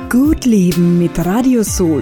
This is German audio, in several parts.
Gut Leben mit Radio Soul.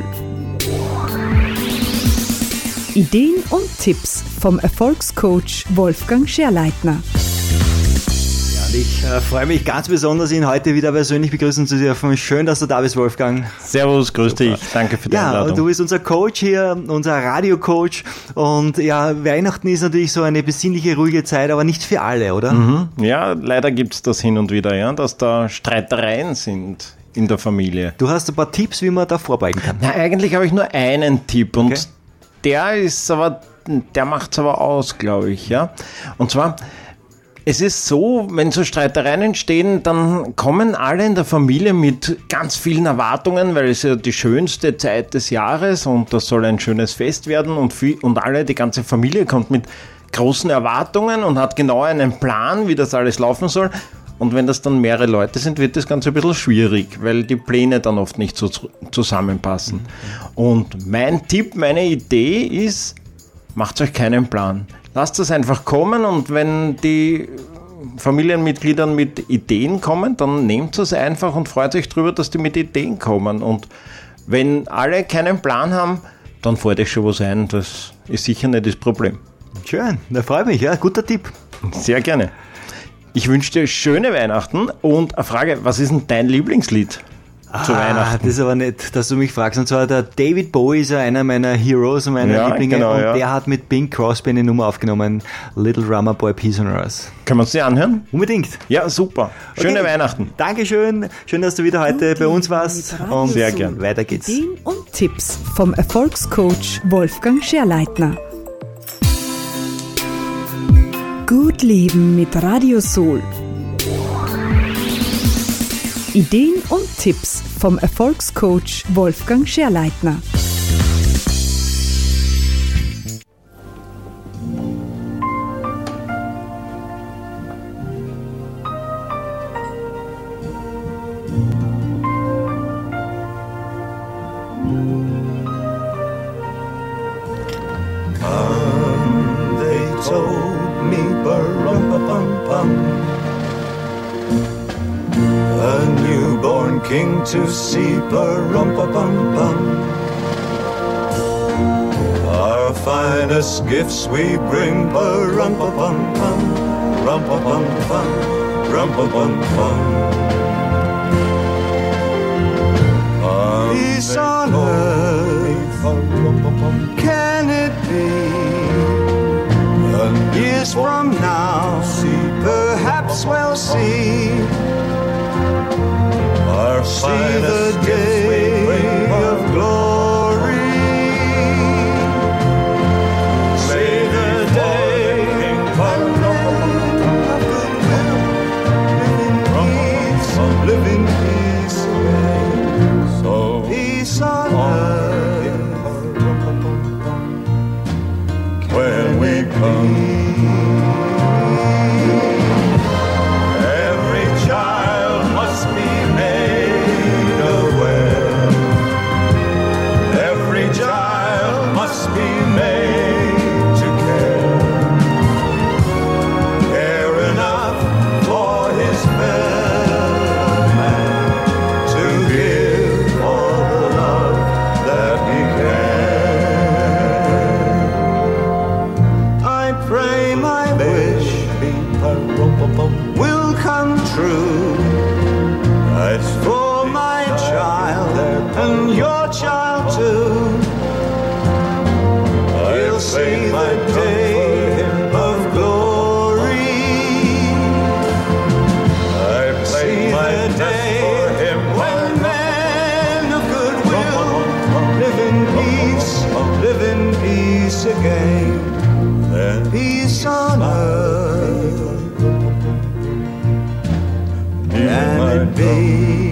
Ideen und Tipps vom Erfolgscoach Wolfgang Scherleitner. Ich freue mich ganz besonders, ihn heute wieder persönlich begrüßen zu dürfen. Schön, dass du da bist, Wolfgang. Servus, grüß dich. Danke für die Einladung. Ja, du bist unser Coach hier, unser Radiocoach. Und ja, Weihnachten ist natürlich so eine besinnliche, ruhige Zeit, aber nicht für alle, oder? Mhm. Ja, leider gibt es das hin und wieder, ja, dass da Streitereien sind in der Familie. Du hast ein paar Tipps, wie man da vorbeugen kann. Na, eigentlich habe ich nur einen Tipp und der macht es aber aus, glaube ich, ja. Und zwar, es ist so, wenn so Streitereien entstehen, dann kommen alle in der Familie mit ganz vielen Erwartungen, weil es ja die schönste Zeit des Jahres und das soll ein schönes Fest werden und die ganze Familie kommt mit großen Erwartungen und hat genau einen Plan, wie das alles laufen soll. Und wenn das dann mehrere Leute sind, wird das Ganze ein bisschen schwierig, weil die Pläne dann oft nicht so zusammenpassen. Und mein Tipp, meine Idee ist, macht euch keinen Plan. Lasst es einfach kommen und wenn die Familienmitglieder mit Ideen kommen, dann nehmt es einfach und freut euch drüber, dass die mit Ideen kommen. Und wenn alle keinen Plan haben, dann fällt euch schon was ein. Das ist sicher nicht das Problem. Schön, da freut mich, ja, guter Tipp. Sehr gerne. Ich wünsche dir schöne Weihnachten und eine Frage, was ist denn dein Lieblingslied zu Weihnachten? Das ist aber nicht, dass du mich fragst. Und zwar der David Bowie ist ja einer meiner Heroes, meiner Lieblinge. Genau, und der hat mit Bing Crosby eine Nummer aufgenommen. Little Drummer Boy, Peace on Earth. Können wir uns die anhören? Unbedingt. Ja, super. Schöne Weihnachten. Dankeschön. Schön, dass du wieder heute bei uns warst. Und sehr gern. Weiter geht's. Ideen und Tipps vom Erfolgscoach Wolfgang Scherleitner. Gut Leben mit Radio Soul. Ideen und Tipps vom Erfolgscoach Wolfgang Scherleitner. A newborn king to see, pa-rum-pa-pum-pum. Our finest gifts we bring, pa-rum-pa-pum-pum, rum-pa-pum-pum, rum-pa-pum-pum. Peace on earth, can it be? And years from now, perhaps we'll see the day of glory. See the day of goodwill, live in peace, so peace on earth when we come. Will come true. It's for my child and your child too. He'll see the day of glory. I've see the day when men of goodwill live in peace again. Then peace on earth. Can it be?